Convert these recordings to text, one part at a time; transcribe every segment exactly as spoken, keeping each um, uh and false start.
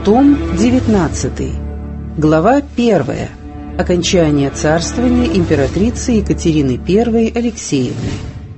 Том девятнадцатый. Глава первая. Окончание царствования императрицы Екатерины Первой Алексеевны.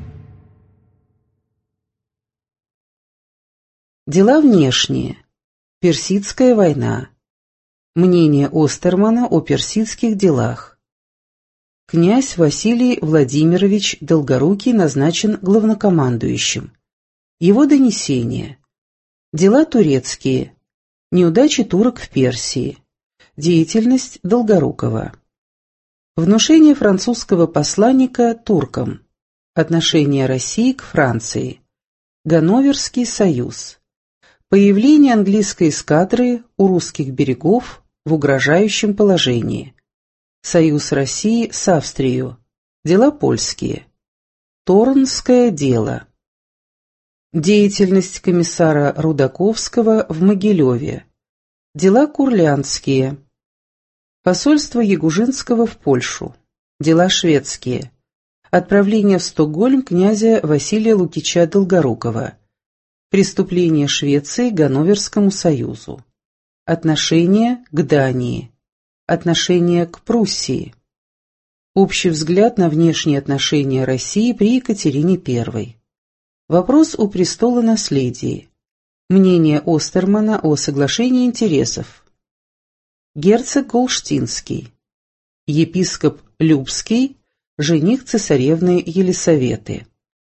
Дела внешние. Персидская война. Мнение Остермана о персидских делах. Князь Василий Владимирович Долгорукий назначен главнокомандующим. Его донесения. Дела турецкие. Неудачи турок в Персии. Деятельность Долгорукова. Внушение французского посланника туркам. Отношение России к Франции. Ганноверский союз. Появление английской эскадры у русских берегов в угрожающем положении. Союз России с Австрией. Дела польские. Торнское дело. Деятельность комиссара Рудаковского в Могилеве. Дела курляндские. Посольство Ягужинского в Польшу. Дела шведские. Отправление в Стокгольм князя Василия Лукича Долгорукова. Преступление Швеции к Ганноверскому союзу. Отношение к Дании. Отношение к Пруссии. Общий взгляд на внешние отношения России при Екатерине Первой. Вопрос о престолонаследии. Мнение Остермана о соглашении интересов. Герцог Голштинский. Епископ Любский, жених цесаревны Елисаветы.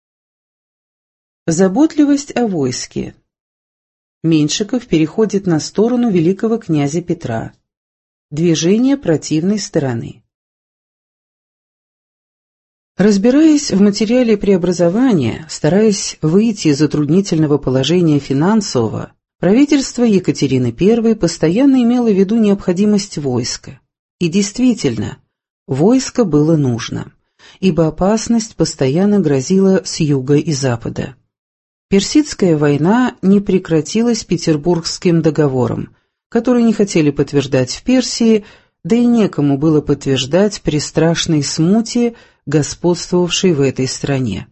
Заботливость о войске. Меньшиков переходит на сторону великого князя Петра. Движение противной стороны. Разбираясь в материале преобразования, стараясь выйти из затруднительного положения финансового, правительство Екатерины Первой постоянно имело в виду необходимость войска. И действительно, войско было нужно, ибо опасность постоянно грозила с юга и запада. Персидская война не прекратилась Петербургским договором, который не хотели подтверждать в Персии, да и некому было подтверждать при страшной смуте, господствовавшей в этой стране.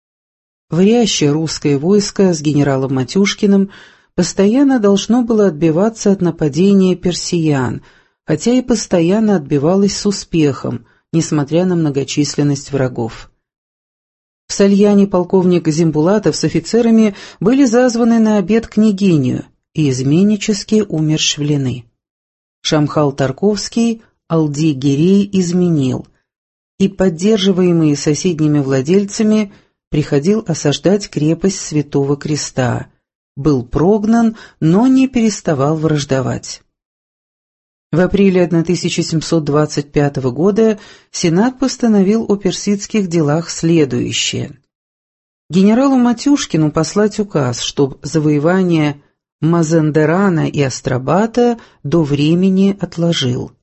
Врящее русское войско с генералом Матюшкиным постоянно должно было отбиваться от нападения персиян, хотя и постоянно отбивалось с успехом, несмотря на многочисленность врагов. В Сальяне полковник Зимбулатов с офицерами были зазваны на обед княгиню и изменнически умерщвлены. Шамхал Тарковский Алди-Гирей изменил, и, поддерживаемый соседними владельцами, приходил осаждать крепость Святого Креста, был прогнан, но не переставал враждовать. В апреле тысяча семьсот двадцать пятого года Сенат постановил о персидских делах следующее. Генералу Матюшкину послать указ, чтоб завоевание Мазандерана и Астрабата до времени отложил.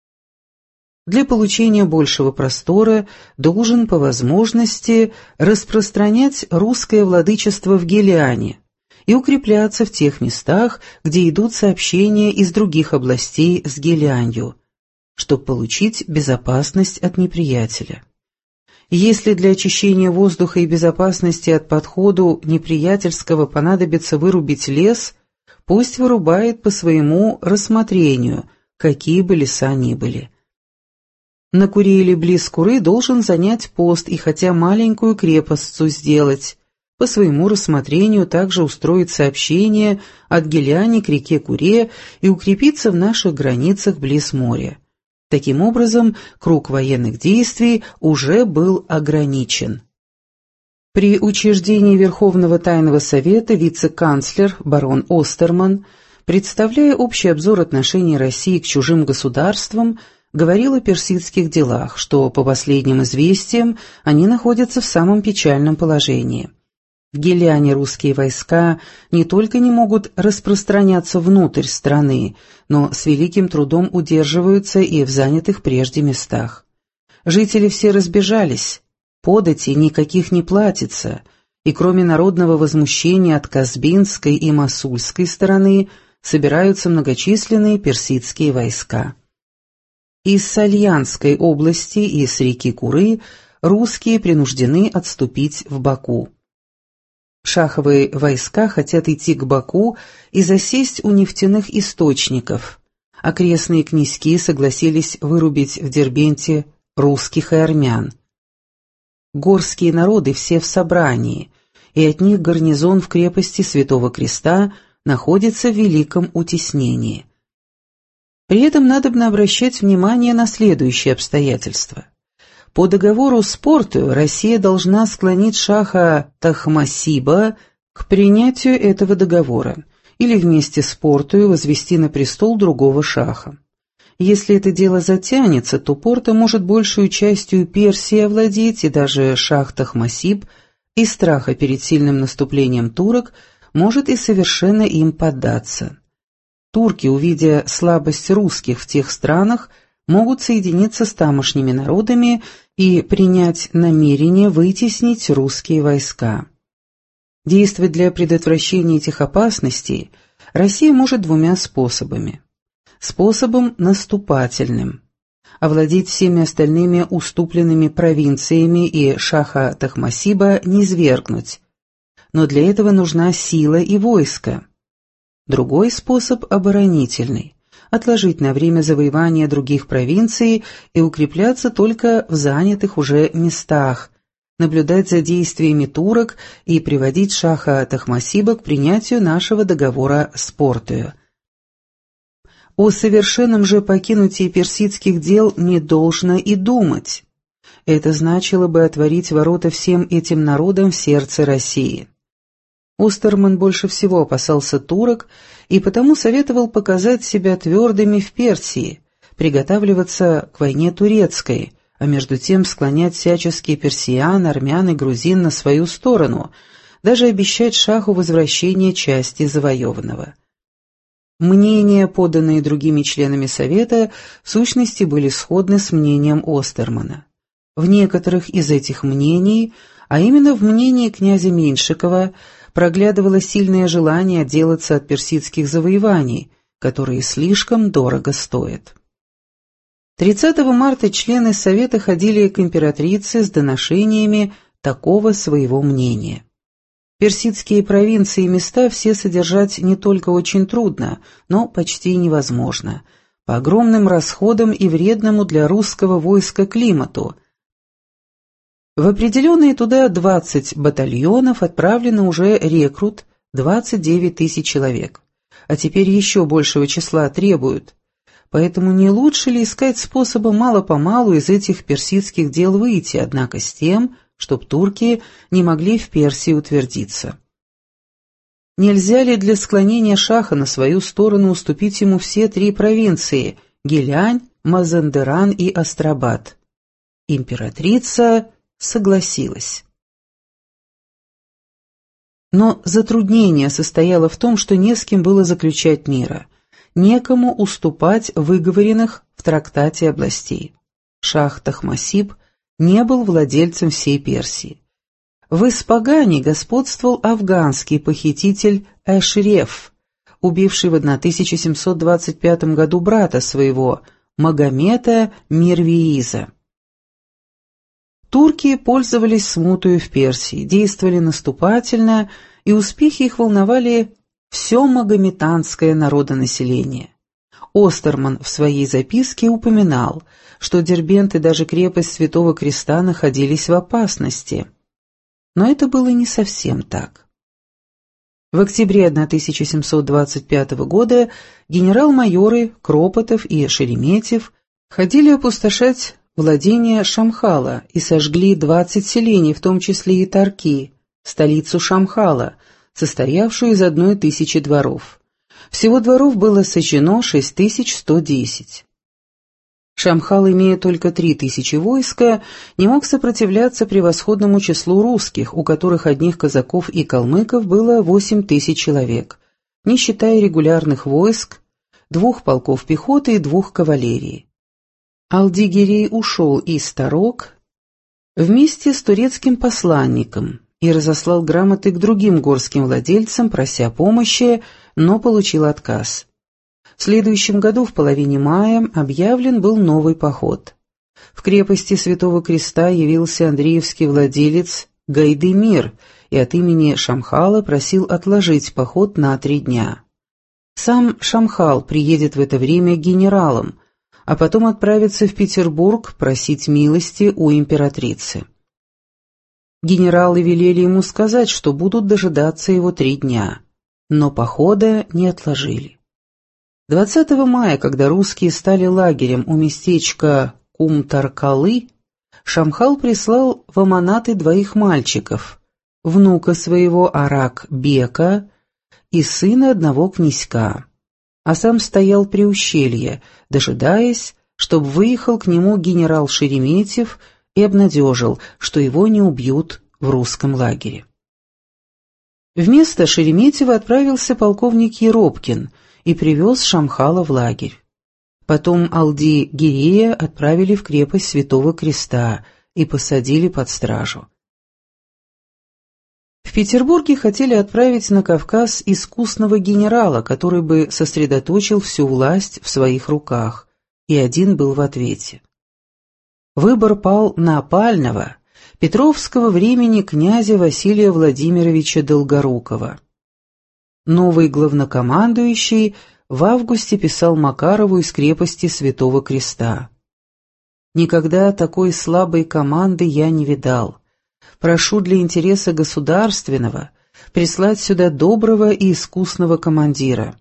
Для получения большего простора должен по возможности распространять русское владычество в Гелиане и укрепляться в тех местах, где идут сообщения из других областей с Гелианью, чтобы получить безопасность от неприятеля. Если для очищения воздуха и безопасности от подходу неприятельского понадобится вырубить лес, пусть вырубает по своему рассмотрению, какие бы леса ни были. На Куре или близ Куры должен занять пост и хотя маленькую крепостцу сделать, по своему рассмотрению также устроить сообщение от Геляни к реке Куре и укрепиться в наших границах близ моря. Таким образом, круг военных действий уже был ограничен. При учреждении Верховного Тайного Совета вице-канцлер барон Остерман, представляя общий обзор отношений России к чужим государствам, говорил о персидских делах, что, по последним известиям, они находятся в самом печальном положении. В Гелиане русские войска не только не могут распространяться внутрь страны, но с великим трудом удерживаются и в занятых прежде местах. Жители все разбежались, подати никаких не платится, и кроме народного возмущения от Казбинской и Мосульской стороны собираются многочисленные персидские войска. Из Сальянской области и с реки Куры русские принуждены отступить в Баку. шаховые войска хотят идти к Баку и засесть у нефтяных источников. Окрестные князьки согласились вырубить в Дербенте русских и армян. Горские народы все в собрании, и от них гарнизон в крепости Святого Креста находится в великом утеснении. При этом надобно обращать внимание на следующие обстоятельства. По договору с Портою Россия должна склонить шаха Тахмасиба к принятию этого договора или вместе с Портою возвести на престол другого шаха. Если это дело затянется, то Порто может большую частью Персии овладеть, и даже шах Тахмасиб из страха перед сильным наступлением турок может и совершенно им поддаться. Турки, увидя слабость русских в тех странах, могут соединиться с тамошними народами и принять намерение вытеснить русские войска. Действовать для предотвращения этих опасностей Россия может двумя способами. Способом наступательным – овладеть всеми остальными уступленными провинциями и шаха Тахмасиба низвергнуть, но для этого нужна сила и войско. Другой способ – оборонительный – отложить на время завоевания других провинций и укрепляться только в занятых уже местах, наблюдать за действиями турок и приводить шаха Тахмасиба к принятию нашего договора с Портою. О совершенном же покинутии персидских дел не должно и думать. Это значило бы отворить ворота всем этим народам в сердце России. Остерман больше всего опасался турок и потому советовал показать себя твердыми в Персии, приготавливаться к войне турецкой, а между тем склонять всячески персиян, армян и грузин на свою сторону, даже обещать шаху возвращение части завоеванного. Мнения, поданные другими членами Совета, в сущности были сходны с мнением Остермана. В некоторых из этих мнений, а именно в мнении князя Меньшикова, проглядывало сильное желание отделаться от персидских завоеваний, которые слишком дорого стоят. тридцатого марта члены Совета ходили к императрице с доношениями такого своего мнения. Персидские провинции и места все содержать не только очень трудно, но почти невозможно, по огромным расходам и вредному для русского войска климату. В определенные туда двадцать батальонов отправлено уже рекрут двадцать девять тысяч человек, а теперь еще большего числа требуют. Поэтому не лучше ли искать способа мало-помалу из этих персидских дел выйти, однако с тем, чтоб турки не могли в Персии утвердиться? Нельзя ли для склонения шаха на свою сторону уступить ему все три провинции – Гилянь, Мазандеран и Астрабад? Императрица согласилась. Но затруднение состояло в том, что не с кем было заключать мира, некому уступать выговоренных в трактате областей. Шах Тахмасиб не был владельцем всей Персии. В Испагане господствовал афганский похититель Эшреф, убивший в тысяча семьсот двадцать пятом году брата своего, Магомета Мирвииза. Турки пользовались смутою в Персии, действовали наступательно, и успехи их волновали все магометанское народонаселение. Остерман в своей записке упоминал, что Дербент и даже крепость Святого Креста находились в опасности. Но это было не совсем так. В октябре тысяча семьсот двадцать пятого года генерал-майоры Кропотов и Шереметьев ходили опустошать владения Шамхала и сожгли двадцать селений, в том числе и Тарки, столицу Шамхала, состоявшую из одной тысячи дворов. Всего дворов было сожжено шесть тысяч сто десять. Шамхал, имея только три тысячи войска, не мог сопротивляться превосходному числу русских, у которых одних казаков и калмыков было восемь тысяч человек, не считая регулярных войск, двух полков пехоты и двух кавалерии. Алдигерей ушел из Тарок вместе с турецким посланником и разослал грамоты к другим горским владельцам, прося помощи, но получил отказ. В следующем году, в половине мая, объявлен был новый поход. В крепости Святого Креста явился андреевский владелец Гайдемир и от имени Шамхала просил отложить поход на три дня. Сам Шамхал приедет в это время генералом, а потом отправится в Петербург просить милости у императрицы. Генералы велели ему сказать, что будут дожидаться его три дня, но похода не отложили. двадцатого мая, когда русские стали лагерем у местечка Кумтаркалы, Шамхал прислал в Аманаты двоих мальчиков, внука своего Арак-бека и сына одного князька, а сам стоял при ущелье, дожидаясь, чтобы выехал к нему генерал Шереметьев и обнадежил, что его не убьют в русском лагере. Вместо Шереметьева отправился полковник Еропкин и привез Шамхала в лагерь. Потом Алди-Гирея отправили в крепость Святого Креста и посадили под стражу. В Петербурге хотели отправить на Кавказ искусного генерала, который бы сосредоточил всю власть в своих руках, и один был в ответе. Выбор пал на опального, петровского времени князя Василия Владимировича Долгорукова. Новый главнокомандующий в августе писал Макарову из крепости Святого Креста: «Никогда такой слабой команды я не видал. Прошу для интереса государственного прислать сюда доброго и искусного командира.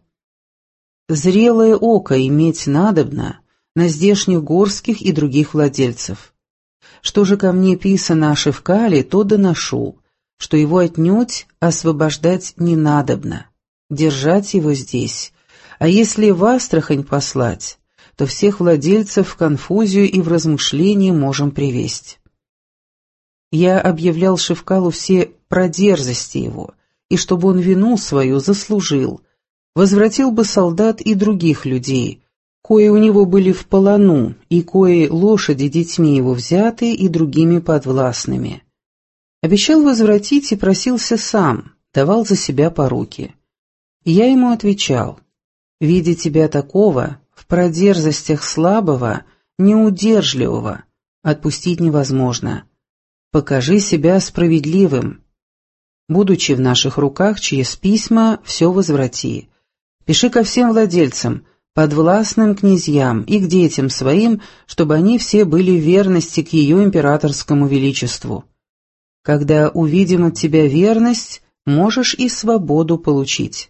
Зрелое око иметь надобно на здешних горских и других владельцев. Что же ко мне писано о Шевкале, то доношу, что его отнюдь освобождать не надобно, держать его здесь, а если в Астрахань послать, то всех владельцев в конфузию и в размышление можем привесть». Я объявлял Шевкалу все про дерзости его, и чтобы он вину свою заслужил, возвратил бы солдат и других людей, кои у него были в полону, и кои лошади детьми его взяты и другими подвластными. Обещал возвратить и просился сам, давал за себя поруки. И я ему отвечал: «Видя тебя такого, в продерзостях слабого, неудержливого, отпустить невозможно. Покажи себя справедливым. Будучи в наших руках, через письма все возврати. Пиши ко всем владельцам, подвластным князьям и к детям своим, чтобы они все были в верности к ее императорскому величеству. Когда увидим от тебя верность, можешь и свободу получить».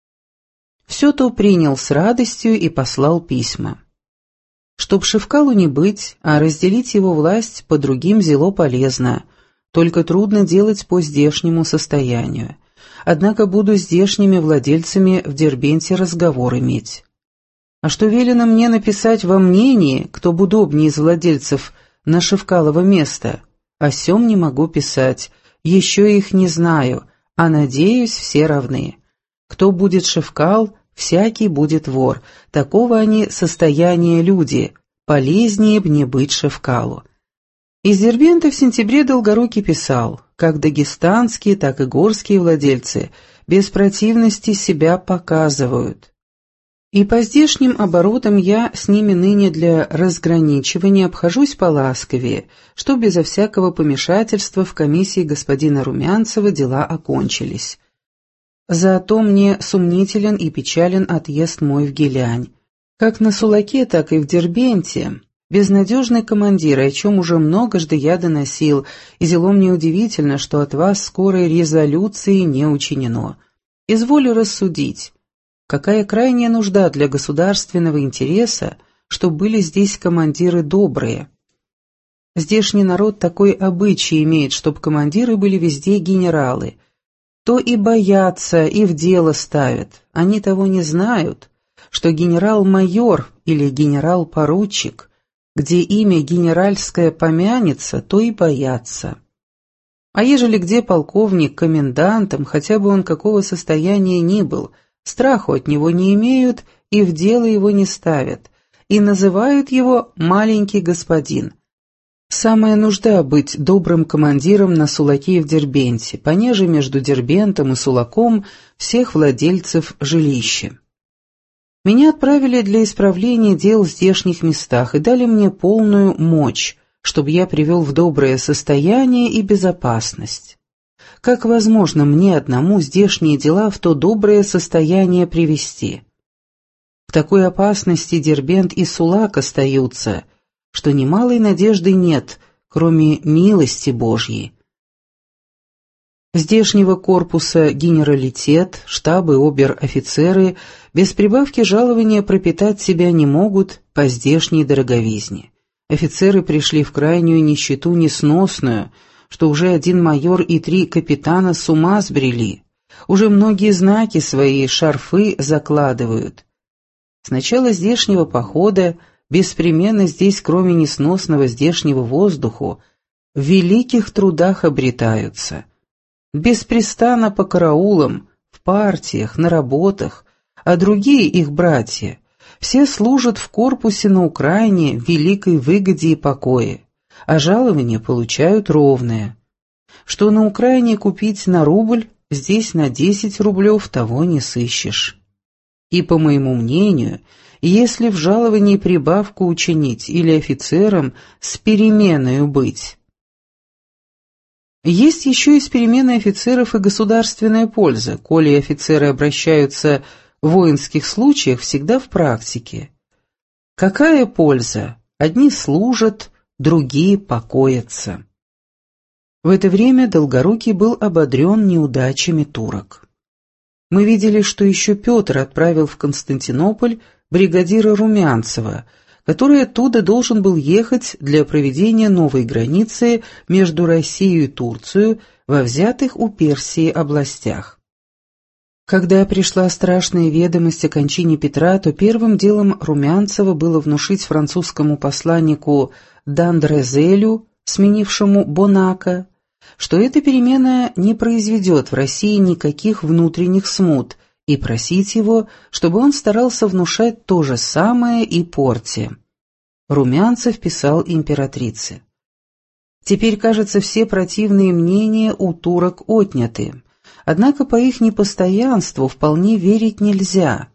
Все то принял с радостью и послал письма. Чтоб Шевкалу не быть, а разделить его власть по другим зело полезно, только трудно делать по здешнему состоянию. Однако буду здешними владельцами в Дербенте разговор иметь. А что велено мне написать во мнении, кто б удобнее из владельцев на Шевкалово место, о сём не могу писать, еще их не знаю, а надеюсь, все равны. Кто будет Шевкал, всякий будет вор, такого они состояния люди, полезнее б не быть Шевкалу». Из Дербента в сентябре Долгорукий писал: «Как дагестанские, так и горские владельцы без противности себя показывают. И по здешним оборотам я с ними ныне для разграничивания обхожусь поласковее, что безо всякого помешательства в комиссии господина Румянцева дела окончились. Зато мне сумнителен и печален отъезд мой в Гилянь. Как на Сулаке, так и в Дербенте безнадежный командир, о чем уже многожды я доносил, и зело мне удивительно, что от вас скорой резолюции не учинено. Изволю рассудить, какая крайняя нужда для государственного интереса, что были здесь командиры добрые. Здешний народ такой обычай имеет, чтоб командиры были везде генералы, то и боятся, и в дело ставят. Они того не знают, что генерал-майор или генерал-поручик, где имя генеральское помянется, то и боятся. А ежели где полковник комендантом, хотя бы он какого состояния ни был, страху от него не имеют и в дело его не ставят, и называют его «маленький господин». Самая нужда быть добрым командиром на Сулаке и в Дербенте, понеже между Дербентом и Сулаком всех владельцев жилища. Меня отправили для исправления дел в здешних местах и дали мне полную мочь, чтобы я привел в доброе состояние и безопасность. Как возможно мне одному здешние дела в то доброе состояние привести? В такой опасности Дербент и Сулак остаются, что немалой надежды нет, кроме милости Божьей. Здешнего корпуса генералитет, штабы, обер-офицеры без прибавки жалования пропитать себя не могут по здешней дороговизне. Офицеры пришли в крайнюю нищету несносную, что уже один майор и три капитана с ума сбрели. Уже многие знаки свои, шарфы закладывают. С начала здешнего похода беспременно здесь, кроме несносного здешнего воздуху, в великих трудах обретаются. Беспрестанно по караулам, в партиях, на работах, а другие их братья все служат в корпусе на Украине в великой выгоде и покое, а жалования получают ровное. Что на Украине купить на рубль, здесь на десять рублев того не сыщешь. И, по моему мнению, если в жаловании прибавку учинить или офицерам с переменою быть. Есть еще из перемены офицеров и государственная польза, коли офицеры обращаются в воинских случаях всегда в практике. Какая польза? Одни служат, другие покоятся. В это время Долгорукий был ободрен неудачами турок. Мы видели, что еще Петр отправил в Константинополь бригадира Румянцева, который оттуда должен был ехать для проведения новой границы между Россией и Турцией во взятых у Персии областях. Когда пришла страшная ведомость о кончине Петра, то первым делом Румянцева было внушить французскому посланнику Дандрезелю, сменившему Бонака, что эта перемена не произведет в России никаких внутренних смут, и просить его, чтобы он старался внушать то же самое и Порте. Румянцев писал императрице: «Теперь, кажется, все противные мнения у турок отняты, однако по их непостоянству вполне верить нельзя.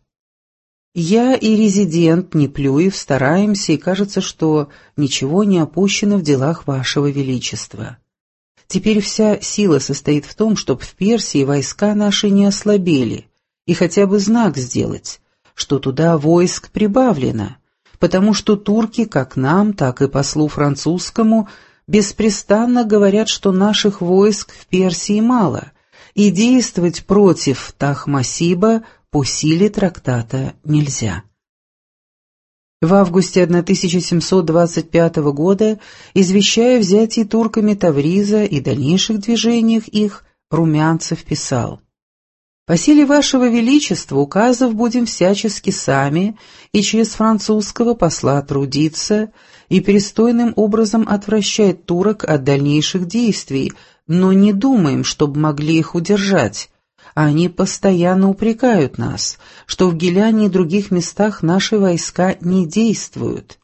Я и резидент Неплюев стараемся, и кажется, что ничего не опущено в делах вашего величества. Теперь вся сила состоит в том, чтобы в Персии войска наши не ослабели, и хотя бы знак сделать, что туда войск прибавлено, потому что турки, как нам, так и послу французскому, беспрестанно говорят, что наших войск в Персии мало, и действовать против Тахмасиба по силе трактата нельзя». В августе тысяча семьсот двадцать пятого года, извещая о взятии турками Тавриза и дальнейших движениях их, Румянцев писал: «По силе вашего величества указов будем всячески сами и через французского посла трудиться и пристойным образом отвращать турок от дальнейших действий, но не думаем, чтобы могли их удержать. Они постоянно упрекают нас, что в Гиляне и других местах наши войска не действуют.